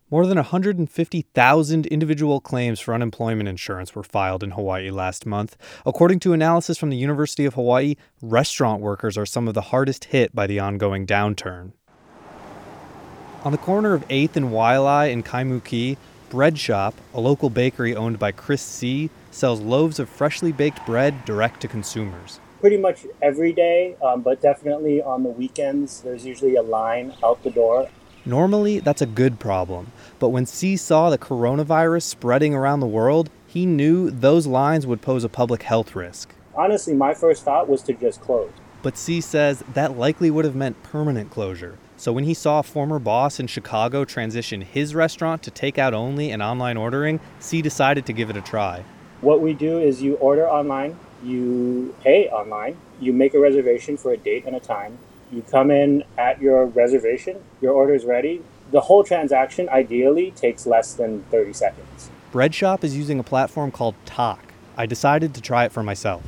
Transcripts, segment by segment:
More than 150,000 individual claims for unemployment insurance were filed in Hawaii last month. According to analysis from the University of Hawaii, restaurant workers are some of the hardest hit by the ongoing downturn. On the corner of 8th and Waialae in Kaimuki, Bread Shop, a local bakery owned by Chris C., sells loaves of freshly baked bread direct to consumers. Pretty much every day, but definitely on the weekends, there's usually a line out the door. Normally, that's a good problem, but when C saw the coronavirus spreading around the world, he knew those lines would pose a public health risk. Honestly, my first thought was to just close. But C says that likely would have meant permanent closure. So when he saw a former boss in Chicago transition his restaurant to takeout only and online ordering, C decided to give it a try. What we do is you order online, you pay online, you make a reservation for a date and a time. You come in at your reservation, your order is ready. The whole transaction ideally takes less than 30 seconds. Bread Shop is using a platform called Talk. I decided to try it for myself.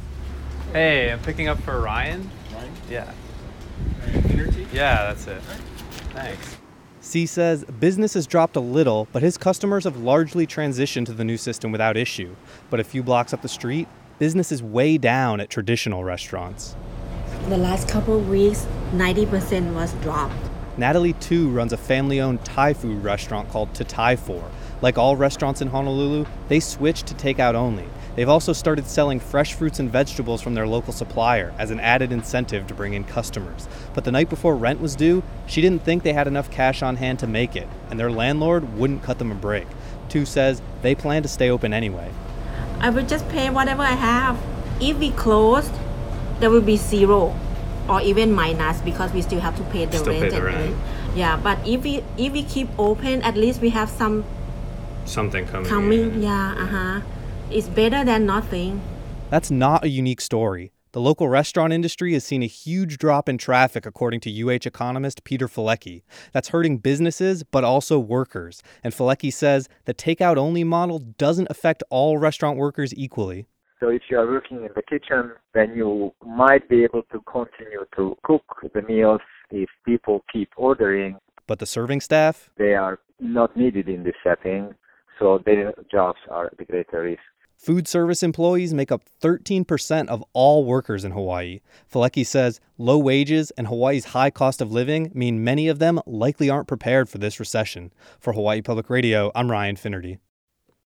Hey, I'm picking up for Ryan. Ryan? Yeah. Dinner tea? Yeah, that's it. Thanks. C says business has dropped a little, but his customers have largely transitioned to the new system without issue. But a few blocks up the street, business is way down at traditional restaurants. The last couple of weeks, 90% was dropped. Natalie, too, runs a family-owned Thai food restaurant called To Thai For. Like all restaurants in Honolulu, they switched to takeout only. They've also started selling fresh fruits and vegetables from their local supplier as an added incentive to bring in customers. But the night before rent was due, she didn't think they had enough cash on hand to make it, and their landlord wouldn't cut them a break. Tu says they plan to stay open anyway. I will just pay whatever I have. If we closed, there will be zero or even minus because we still have to pay the rent. Yeah, but if we keep open, at least we have something coming. Yeah, It's better than nothing. That's not a unique story. The local restaurant industry has seen a huge drop in traffic, according to UH economist Peter Felecki. That's hurting businesses, but also workers. And Felecki says the takeout-only model doesn't affect all restaurant workers equally. So if you are working in the kitchen, then you might be able to continue to cook the meals if people keep ordering. But the serving staff? They are not needed in this setting, so their jobs are at the greater risk. Food service employees make up 13% of all workers in Hawaii. Felecki says low wages and Hawaii's high cost of living mean many of them likely aren't prepared for this recession. For Hawaii Public Radio, I'm Ryan Finnerty.